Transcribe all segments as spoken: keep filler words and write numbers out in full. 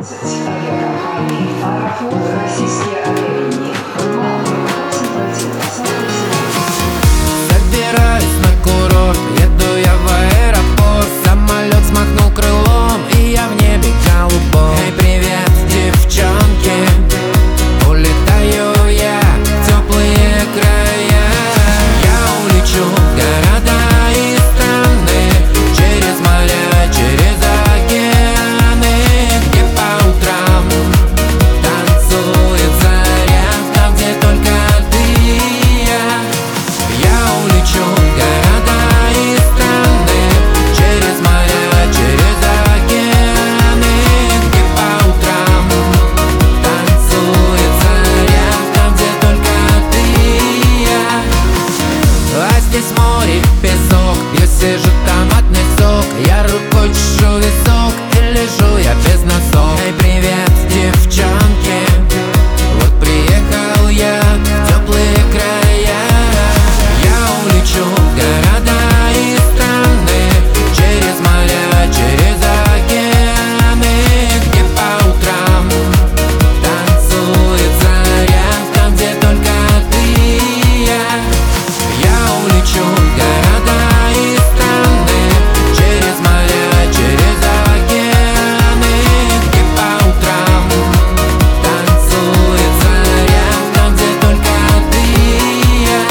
одиннадцать авиакомпании «Аэрофлот», российские авиалинии. Малые, консультации, посадки сегодня. Собираюсь на курорт, еду я в аэропорт. Самолет взмахнул крылом, и я в небе голубом. Эй, привет, девчонки, улетаю я в теплые края. Я улечу в города и страны, через моря, через океаны, где по утрам танцует заря, там, где только ты и я. Я улечу в города и страны, через моря, через океаны, где по утрам танцует заря, там, где только ты и я. А здесь море, песок, где сижу томатный сок. Я рукой чешу висок и лежу я без носов. Эй, привет, девчонки, вот приехал я в теплые края. Я улечу в города и страны, через моря, через океаны, где по утрам танцует заря, там, где только ты и я. Я улечу в города и страны, через моря, через океаны, где по утрам танцует заря, там, где только ты и я.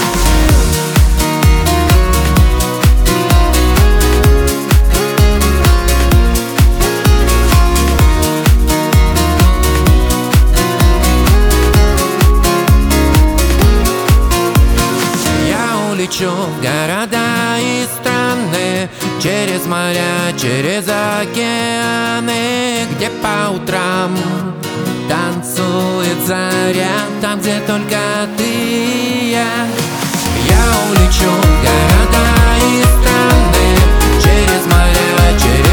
Я улечу в города и страны, через моря, через океаны, где по утрам танцует заря, там, где только ты и я. Я улечу в города и страны, через моря, через